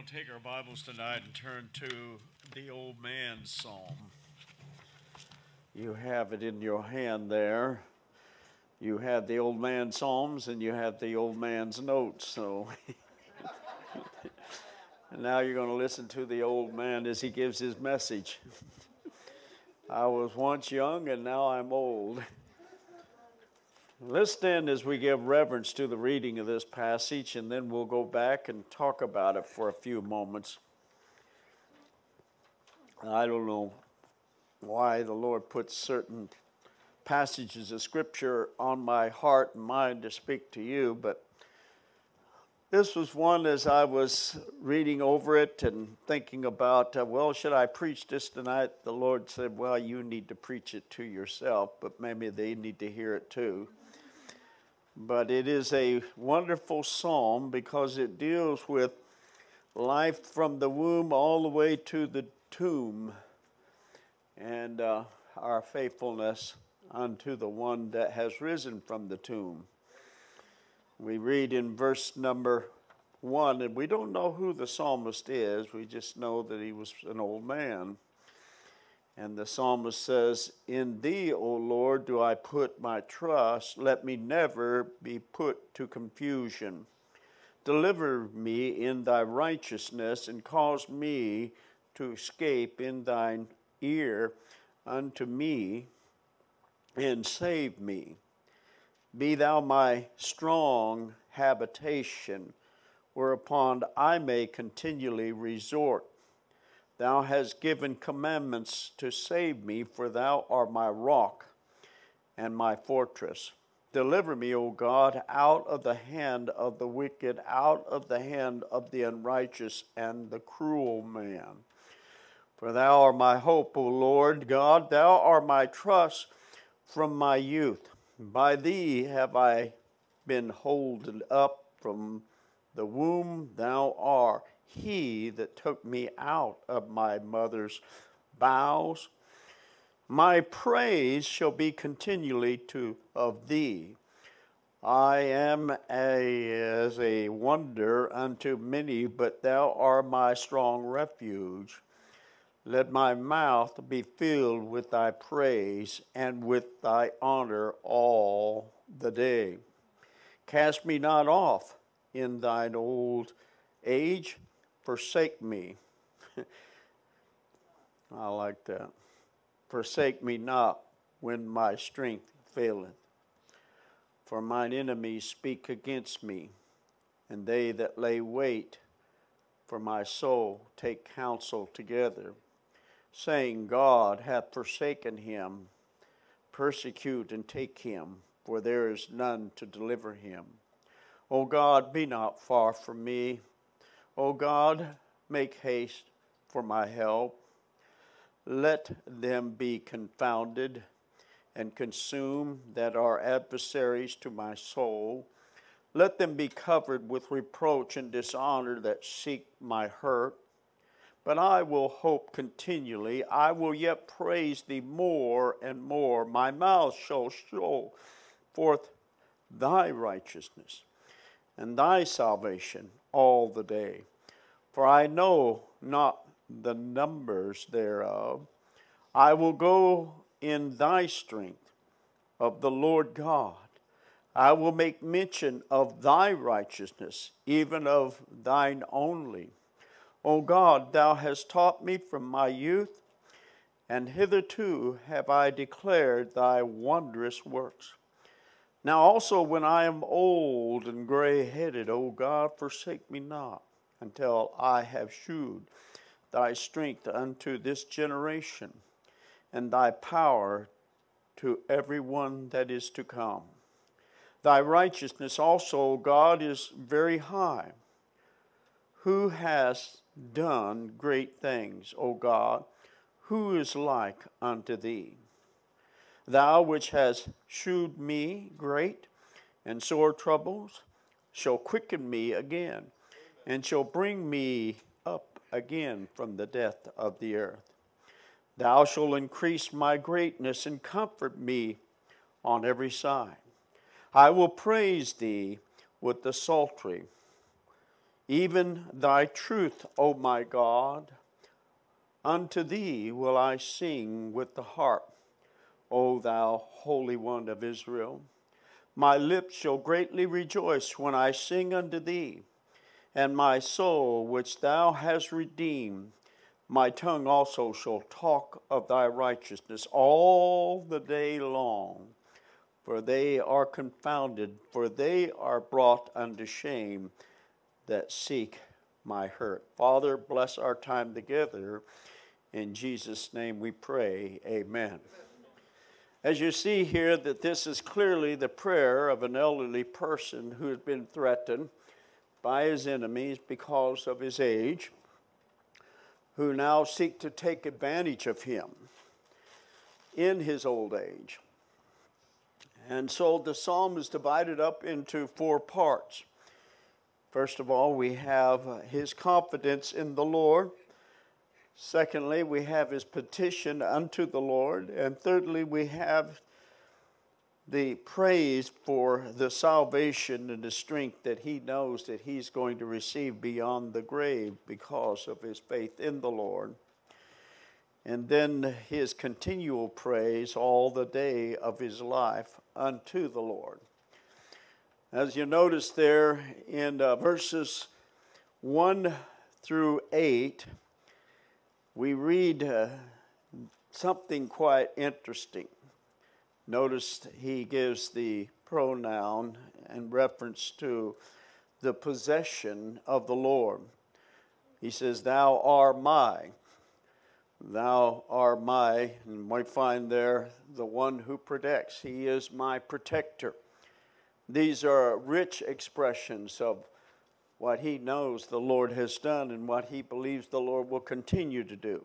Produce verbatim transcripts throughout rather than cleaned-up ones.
take our Bibles tonight and turn to the Old Man's Psalm. You have it in your hand there. You have the Old Man's Psalms and you have the Old Man's Notes. So and now you're going to listen to the old man as he gives his message. I was once young and now I'm old. Let's stand as we give reverence to the reading of this passage, and then we'll go back and talk about it for a few moments. I don't know why the Lord puts certain passages of Scripture on my heart and mind to speak to you, but this was one as I was reading over it and thinking about, uh, well, should I preach this tonight? The Lord said, well, you need to preach it to yourself, but maybe they need to hear it too. But it is a wonderful psalm because it deals with life from the womb all the way to the tomb, and uh, our faithfulness unto the one that has risen from the tomb. We read in verse number one, and we don't know who the psalmist is. We just know that he was an old man. And the psalmist says, in thee, O Lord, do I put my trust. Let me never be put to confusion. Deliver me in thy righteousness, and cause me to escape in thine ear unto me, and save me. Be thou my strong habitation, whereupon I may continually resort. Thou hast given commandments to save me, for thou art my rock and my fortress. Deliver me, O God, out of the hand of the wicked, out of the hand of the unrighteous and the cruel man. For thou art my hope, O Lord God, thou art my trust from my youth. By thee have I been holden up from the womb. Thou art he that took me out of my mother's bowels. My praise shall be continually to of thee. I am a, as a wonder unto many, but thou art my strong refuge. Let my mouth be filled with thy praise and with thy honor all the day. Cast me not off in thine old age. Forsake me. I like that. Forsake me not when my strength faileth. For mine enemies speak against me, and they that lay wait for my soul take counsel together, saying, God hath forsaken him. Persecute and take him, for there is none to deliver him. O God, be not far from me. O God, make haste for my help. Let them be confounded and consumed that are adversaries to my soul. Let them be covered with reproach and dishonor that seek my hurt. But I will hope continually. I will yet praise thee more and more. My mouth shall show forth thy righteousness and thy salvation all the day. For I know not the numbers thereof. I will go in thy strength of the Lord God. I will make mention of thy righteousness, even of thine only. O God, thou hast taught me from my youth, and hitherto have I declared thy wondrous works. Now also when I am old and gray-headed, O God, forsake me not, until I have shewed thy strength unto this generation, and thy power to every one that is to come. Thy righteousness also, O God, is very high. Who has done great things, O God? Who is like unto thee? Thou which hast shewed me great and sore troubles, shall quicken me again, and shall bring me up again from the depth of the earth. Thou shalt increase my greatness and comfort me on every side. I will praise thee with the psaltery. even thy truth, O my God. Unto thee will I sing with the harp, O thou Holy One of Israel. My lips shall greatly rejoice when I sing unto thee, and my soul which thou hast redeemed. My tongue also shall talk of thy righteousness all the day long. For they are confounded, for they are brought unto shame that seek my hurt. Father, bless our time together. In Jesus' name we pray, amen. As you see here, that this is clearly the prayer of an elderly person who has been threatened by his enemies because of his age, who now seek to take advantage of him in his old age. And so the psalm is divided up into four parts. First of all, we have his confidence in the Lord. Secondly, we have his petition unto the Lord. And thirdly, we have the praise for the salvation and the strength that he knows that he's going to receive beyond the grave because of his faith in the Lord. And then his continual praise all the day of his life unto the Lord. As you notice there in uh, verses one through eight, we read uh, something quite interesting. Notice he gives the pronoun in reference to the possession of the Lord. He says, thou art my. Thou art my, and we find there the one who protects. He is my protector. These are rich expressions of what he knows the Lord has done and what he believes the Lord will continue to do.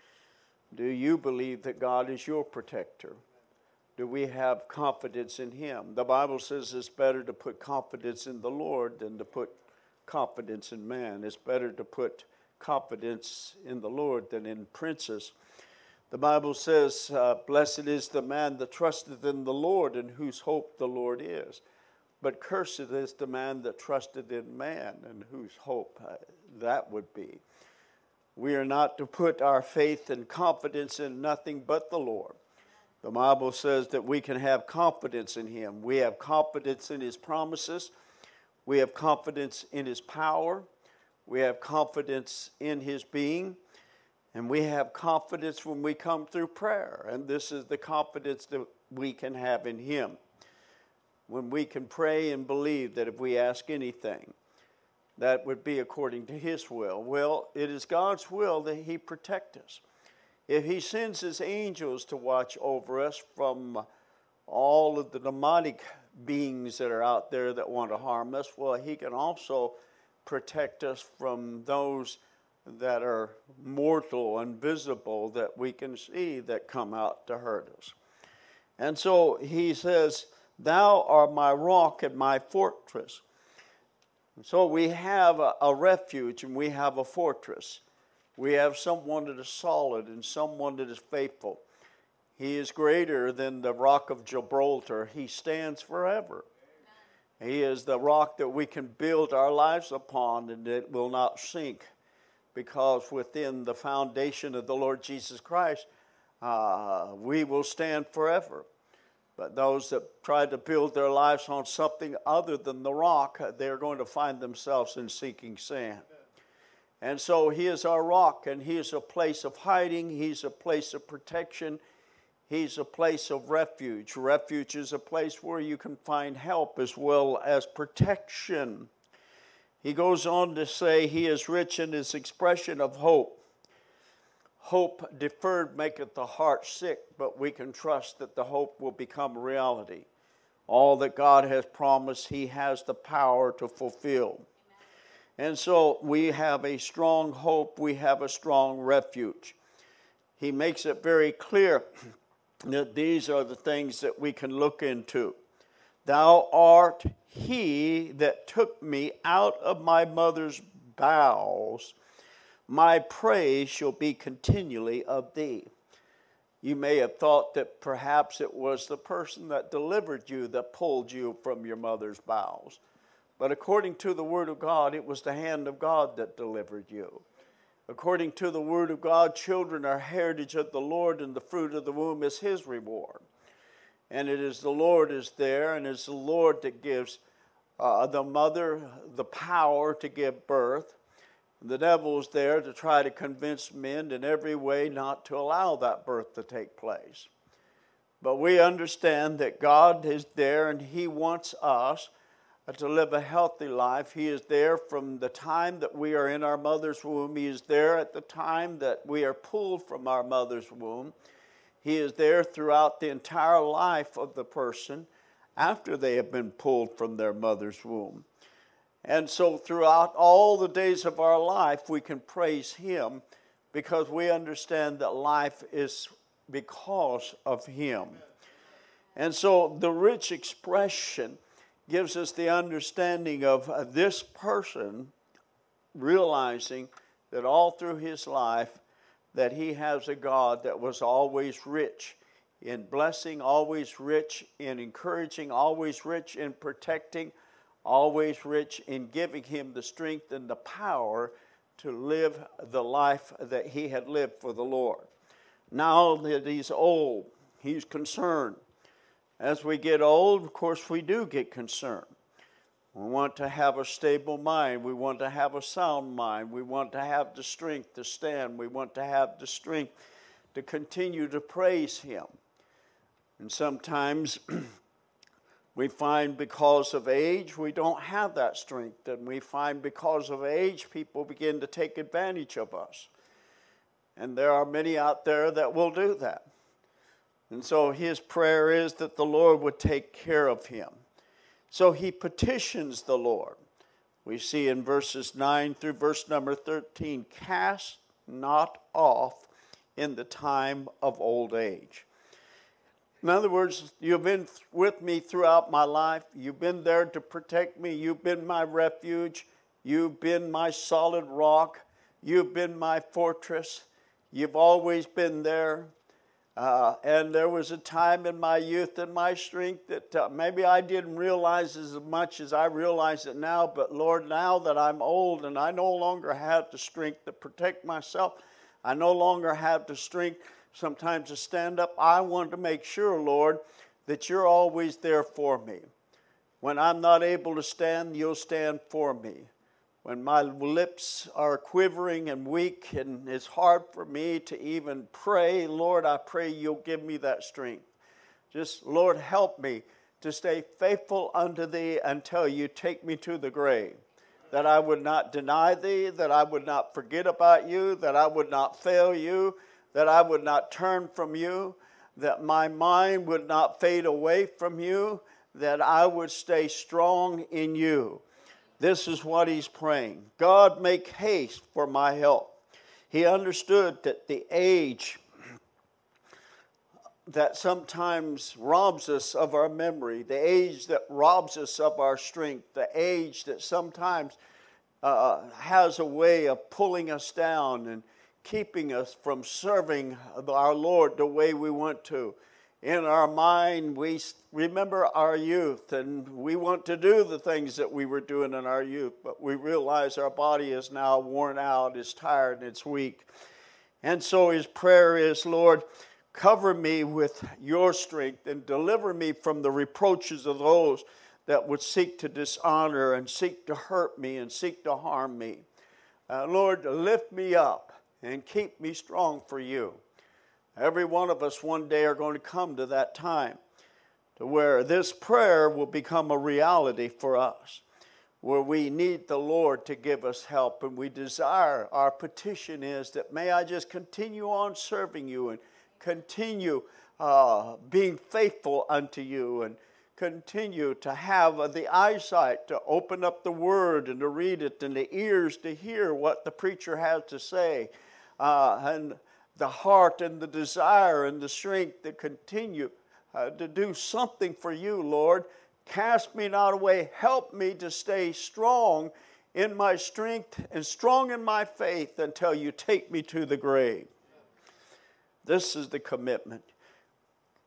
Do you believe that God is your protector? Do we have confidence in him? The Bible says it's better to put confidence in the Lord than to put confidence in man. It's better to put confidence in the Lord than in princes. The Bible says, uh, blessed is the man that trusteth in the Lord, in whose hope the Lord is. But cursed is the man that trusted in man, and whose hope uh, that would be. We are not to put our faith and confidence in nothing but the Lord. The Bible says that we can have confidence in him. We have confidence in his promises. We have confidence in his power. We have confidence in his being. And we have confidence when we come through prayer. And this is the confidence that we can have in him. When we can pray and believe that if we ask anything, that would be according to his will. Well, it is God's will that he protect us. If he sends his angels to watch over us from all of the demonic beings that are out there that want to harm us, well, he can also protect us from those that are mortal and visible that we can see that come out to hurt us. And so he says, thou art my rock and my fortress. And so we have a, a refuge and we have a fortress. We have someone that is solid and someone that is faithful. He is greater than the rock of Gibraltar. He stands forever. He is the rock that we can build our lives upon, and it will not sink, because within the foundation of the Lord Jesus Christ, uh, we will stand forever. But those that try to build their lives on something other than the rock, they're going to find themselves in sinking sand. And so he is our rock, and he is a place of hiding. He's a place of protection. He's a place of refuge. Refuge is a place where you can find help as well as protection. He goes on to say he is rich in his expression of hope. Hope deferred maketh the heart sick, but we can trust that the hope will become reality. All that God has promised, he has the power to fulfill. And so we have a strong hope, we have a strong refuge. He makes it very clear that these are the things that we can look into. Thou art he that took me out of my mother's bowels. My praise shall be continually of thee. You may have thought that perhaps it was the person that delivered you that pulled you from your mother's bowels. But according to the Word of God, it was the hand of God that delivered you. According to the Word of God, children are heritage of the Lord, and the fruit of the womb is His reward. And it is the Lord is there, and it's the Lord that gives uh, the mother the power to give birth. The devil is there to try to convince men in every way not to allow that birth to take place. But we understand that God is there, and He wants us to live a healthy life. He is there from the time that we are in our mother's womb. He is there at the time that we are pulled from our mother's womb. He is there throughout the entire life of the person after they have been pulled from their mother's womb. And so throughout all the days of our life, we can praise Him because we understand that life is because of Him. And so the rich expression gives us the understanding of uh, this person realizing that all through his life that he has a God that was always rich in blessing, always rich in encouraging, always rich in protecting, always rich in giving him the strength and the power to live the life that he had lived for the Lord. Now that he's old, he's concerned. As we get old, of course, we do get concerned. We want to have a stable mind. We want to have a sound mind. We want to have the strength to stand. We want to have the strength to continue to praise Him. And sometimes we find because of age, we don't have that strength. And we find because of age, people begin to take advantage of us. And there are many out there that will do that. And so his prayer is that the Lord would take care of him. So he petitions the Lord. We see in verses nine through verse number thirteen, cast not off in the time of old age. In other words, you've been with me throughout my life. You've been there to protect me. You've been my refuge. You've been my solid rock. You've been my fortress. You've always been there. Uh, and there was a time in my youth and my strength that uh, maybe I didn't realize as much as I realize it now. But Lord, now that I'm old and I no longer have the strength to protect myself, I no longer have the strength sometimes to stand up. I want to make sure, Lord, that you're always there for me. When I'm not able to stand, you'll stand for me. When my lips are quivering and weak and it's hard for me to even pray, Lord, I pray you'll give me that strength. Just, Lord, help me to stay faithful unto thee until you take me to the grave. That I would not deny thee, that I would not forget about you, that I would not fail you, that I would not turn from you, that my mind would not fade away from you, that I would stay strong in you. This is what he's praying. God, make haste for my help. He understood that the age that sometimes robs us of our memory, the age that robs us of our strength, the age that sometimes uh, has a way of pulling us down and keeping us from serving our Lord the way we want to. In our mind, we remember our youth, and we want to do the things that we were doing in our youth, but we realize our body is now worn out, is tired, and it's weak. And so his prayer is, Lord, cover me with your strength and deliver me from the reproaches of those that would seek to dishonor and seek to hurt me and seek to harm me. Uh, Lord, lift me up and keep me strong for you. Every one of us one day are going to come to that time to where this prayer will become a reality for us, where we need the Lord to give us help, and we desire, our petition is that may I just continue on serving you and continue uh, being faithful unto you and continue to have the eyesight to open up the Word and to read it and the ears to hear what the preacher has to say uh, and the heart and the desire and the strength to continue uh, to do something for you, Lord. Cast me not away. Help me to stay strong in my strength and strong in my faith until you take me to the grave. This is the commitment.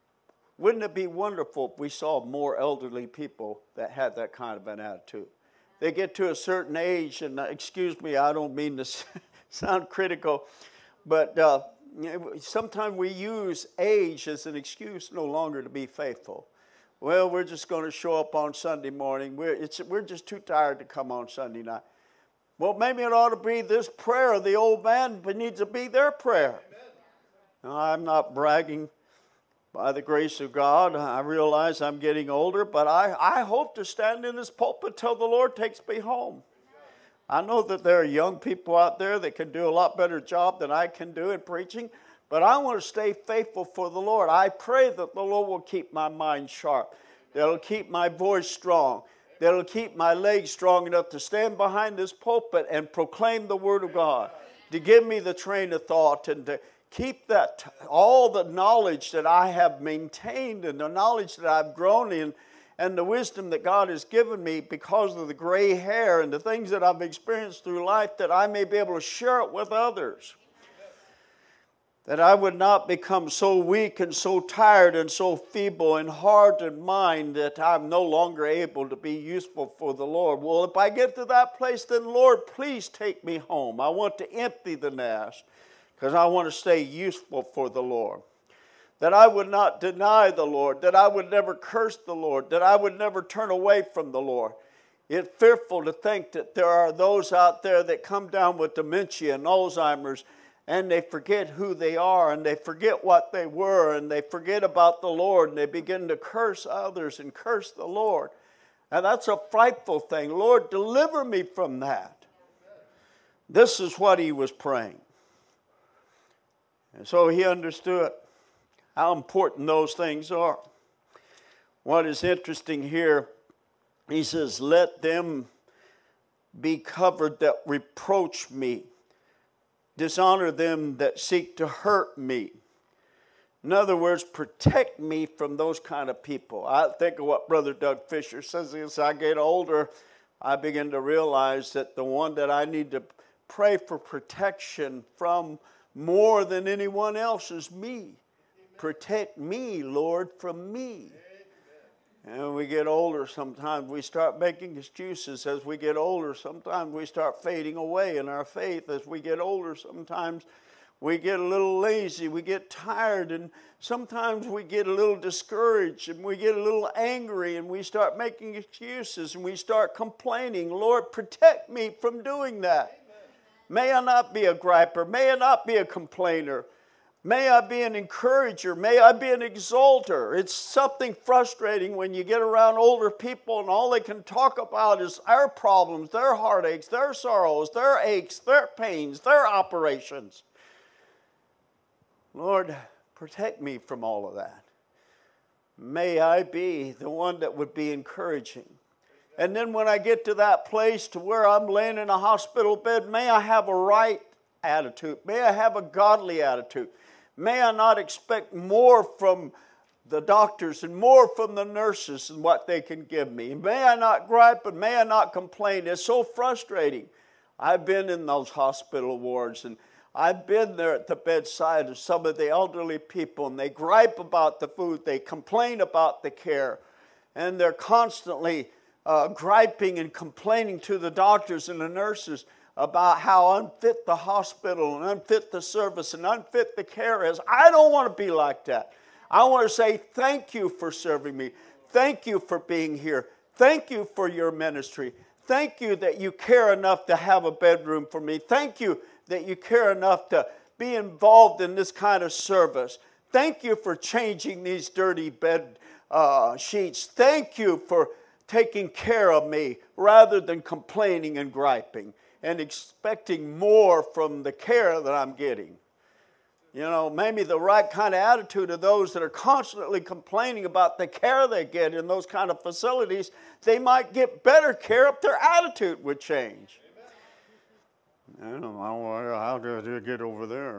Wouldn't it be wonderful if we saw more elderly people that had that kind of an attitude? They get to a certain age, and uh, excuse me, I don't mean to sound critical, but uh, sometimes we use age as an excuse no longer to be faithful. Well, we're just going to show up on Sunday morning. We're, it's, we're just too tired to come on Sunday night. Well, maybe it ought to be this prayer of the old man, but needs to be their prayer. Now, I'm not bragging. By the grace of God, I realize I'm getting older, but I, I hope to stand in this pulpit till the Lord takes me home. I know that there are young people out there that can do a lot better job than I can do in preaching, but I want to stay faithful for the Lord. I pray that the Lord will keep my mind sharp, that it'll keep my voice strong, that it'll keep my legs strong enough to stand behind this pulpit and proclaim the Word of God, to give me the train of thought and to keep that, all the knowledge that I have maintained and the knowledge that I've grown in and the wisdom that God has given me because of the gray hair and the things that I've experienced through life, that I may be able to share it with others. That I would not become so weak and so tired and so feeble in heart and mind that I'm no longer able to be useful for the Lord. Well, if I get to that place, then Lord, please take me home. I want to empty the nest, because I want to stay useful for the Lord. That I would not deny the Lord. That I would never curse the Lord. That I would never turn away from the Lord. It's fearful to think that there are those out there that come down with dementia and Alzheimer's, and they forget who they are, and they forget what they were, and they forget about the Lord, and they begin to curse others and curse the Lord. And that's a frightful thing. Lord, deliver me from that. This is what he was praying. And so he understood how important those things are. What is interesting here, he says, let them be covered that reproach me. Dishonor them that seek to hurt me. In other words, protect me from those kind of people. I think of what Brother Doug Fisher says. As I get older, I begin to realize that the one that I need to pray for protection from more than anyone else is me. Amen. Protect me, Lord, from me. Amen. And we get older, sometimes we start making excuses. As we get older, sometimes we start fading away in our faith. As we get older, sometimes we get a little lazy, we get tired, and sometimes we get a little discouraged, and we get a little angry, and we start making excuses, and we start complaining. Lord, protect me from doing that. May I not be a griper. May I not be a complainer. May I be an encourager. May I be an exalter. It's something frustrating when you get around older people and all they can talk about is our problems, their heartaches, their sorrows, their aches, their pains, their operations. Lord, protect me from all of that. May I be the one that would be encouraging. And then when I get to that place to where I'm laying in a hospital bed, may I have a right attitude. May I have a godly attitude. May I not expect more from the doctors and more from the nurses than what they can give me. May I not gripe and may I not complain. It's so frustrating. I've been in those hospital wards and I've been there at the bedside of some of the elderly people, and they gripe about the food. They complain about the care. And they're constantly Uh, griping and complaining to the doctors and the nurses about how unfit the hospital and unfit the service and unfit the care is. I don't want to be like that. I want to say thank you for serving me. Thank you for being here. Thank you for your ministry. Thank you that you care enough to have a bedroom for me. Thank you that you care enough to be involved in this kind of service. Thank you for changing these dirty bed uh, sheets. Thank you for taking care of me rather than complaining and griping and expecting more from the care that I'm getting. You know, maybe the right kind of attitude of those that are constantly complaining about the care they get in those kind of facilities, they might get better care if their attitude would change. I don't know how to get over there.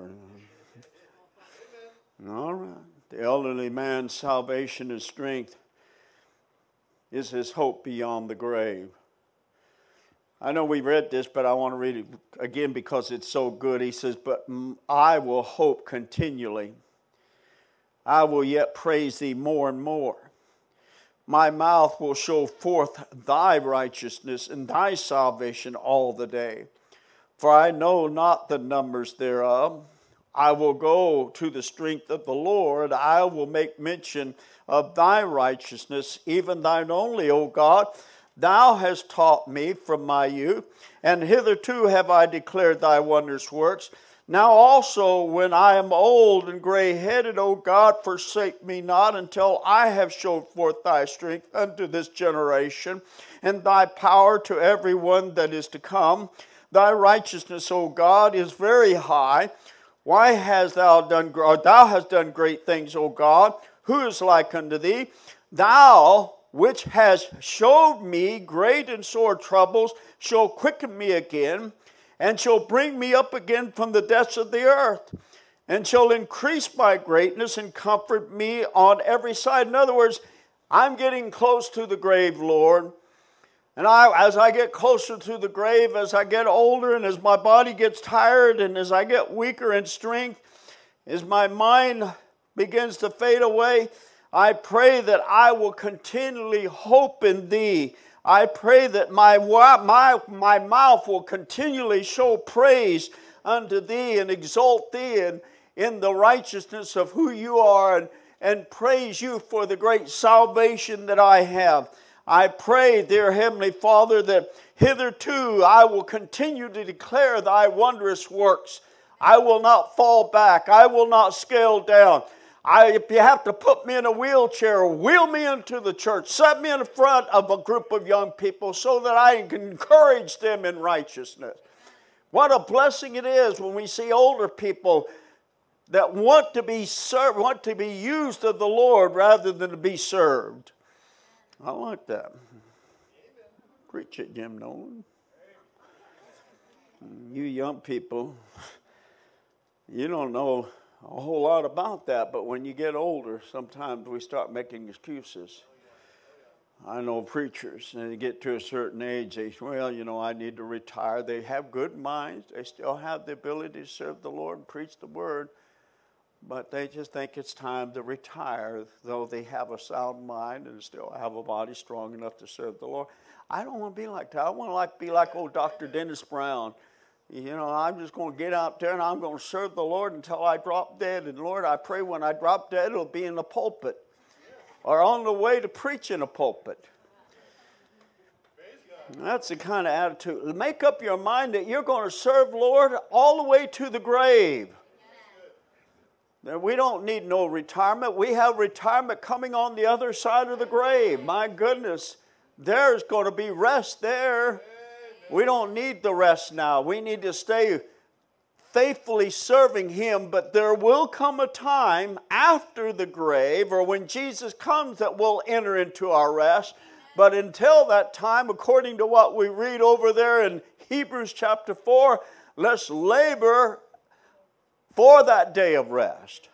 All right. The elderly man's salvation and strength is his hope beyond the grave. I know we read this, but I want to read it again because it's so good. He says, but I will hope continually. I will yet praise thee more and more. My mouth will show forth thy righteousness and thy salvation all the day. For I know not the numbers thereof. I will go to the strength of the Lord. I will make mention of thy righteousness, even thine only, O God. Thou hast taught me from my youth, and hitherto have I declared thy wondrous works. Now also, when I am old and gray-headed, O God, forsake me not until I have showed forth thy strength unto this generation, and thy power to every one that is to come. Thy righteousness, O God, is very high. Why hast thou done, or thou hast done great things, O God? Who is like unto thee? Thou, which hast showed me great and sore troubles, shall quicken me again, and shall bring me up again from the depths of the earth, and shall increase my greatness and comfort me on every side. In other words, I'm getting close to the grave, Lord. And I, as I get closer to the grave, as I get older, and as my body gets tired, and as I get weaker in strength, as my mind begins to fade away, I pray that I will continually hope in Thee. I pray that my, my, my mouth will continually show praise unto Thee and exalt Thee in, in the righteousness of who You are, and, and praise You for the great salvation that I have. I pray, dear Heavenly Father, that hitherto I will continue to declare Thy wondrous works. I will not fall back. I will not scale down. I, if you have to put me in a wheelchair, wheel me into the church, set me in front of a group of young people so that I can encourage them in righteousness. What a blessing it is when we see older people that want to be served, want to be used of the Lord rather than to be served. I like that. Preach it, Jim Nolan. You young people, you don't know a whole lot about that, but when you get older, sometimes we start making excuses. I know preachers, and they get to a certain age, they say, well, you know, I need to retire. They have good minds. They still have the ability to serve the Lord and preach the word, but they just think it's time to retire, though they have a sound mind and still have a body strong enough to serve the Lord. I don't want to be like that. I want to like be like old Doctor Dennis Brown. You know, I'm just going to get out there and I'm going to serve the Lord until I drop dead. And Lord, I pray when I drop dead, it'll be in the pulpit or on the way to preach in a pulpit. That's the kind of attitude. Make up your mind that you're going to serve Lord all the way to the grave. We don't need no retirement. We have retirement coming on the other side of the grave. My goodness, there's going to be rest there. We don't need the rest now. We need to stay faithfully serving Him, but there will come a time after the grave or when Jesus comes that we'll enter into our rest. But until that time, according to what we read over there in Hebrews chapter four, let's labor for that day of rest.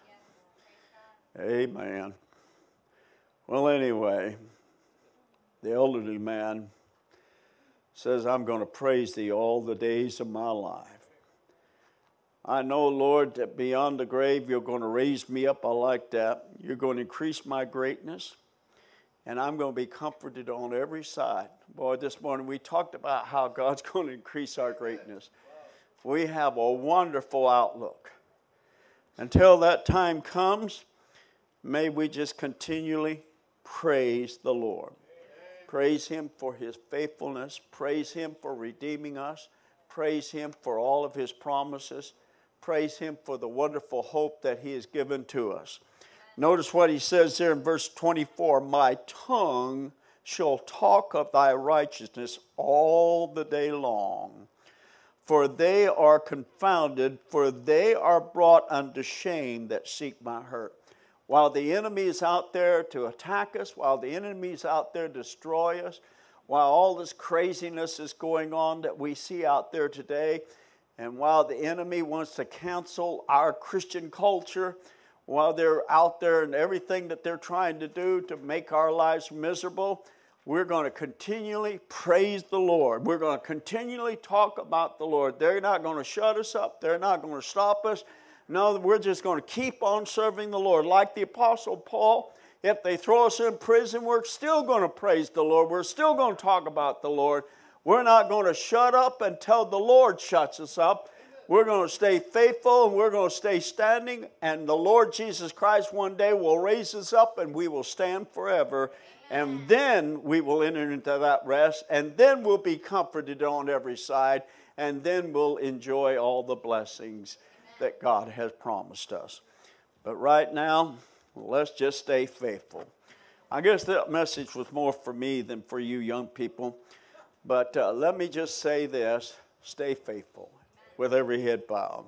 Amen. Well, anyway, the elderly man says, I'm going to praise Thee all the days of my life. I know, Lord, that beyond the grave, You're going to raise me up. I like that. You're going to increase my greatness, and I'm going to be comforted on every side. Boy, this morning we talked about how God's going to increase our greatness. We have a wonderful outlook. Until that time comes, may we just continually praise the Lord. Praise Him for His faithfulness. Praise Him for redeeming us. Praise Him for all of His promises. Praise Him for the wonderful hope that He has given to us. Notice what He says there in verse twenty-four. My tongue shall talk of Thy righteousness all the day long. For they are confounded, for they are brought unto shame that seek my hurt. While the enemy is out there to attack us, while the enemy is out there to destroy us, while all this craziness is going on that we see out there today, and while the enemy wants to cancel our Christian culture, while they're out there and everything that they're trying to do to make our lives miserable, we're going to continually praise the Lord. We're going to continually talk about the Lord. They're not going to shut us up. They're not going to stop us. No, we're just going to keep on serving the Lord. Like the Apostle Paul, If they throw us in prison, we're still going to praise the Lord. We're still going to talk about the Lord. We're not going to shut up until the Lord shuts us up. We're going to stay faithful and we're going to stay standing. And the Lord Jesus Christ one day will raise us up and we will stand forever. And then we will enter into that rest. And then we'll be comforted on every side. And then we'll enjoy all the blessings that God has promised us. But right now, let's just stay faithful. I guess that message was more for me than for you young people. But uh, let me just say this. Stay faithful with every head bowed.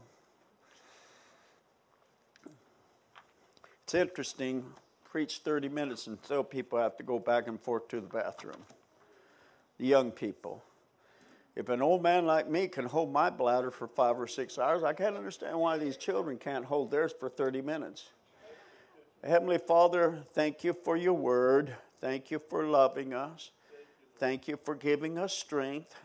It's interesting. Preach thirty minutes and still people have to go back and forth to the bathroom. The young people. If an old man like me can hold my bladder for five or six hours, I can't understand why these children can't hold theirs for thirty minutes. Heavenly Father, thank you for your word. Thank you for loving us. Thank you for giving us strength.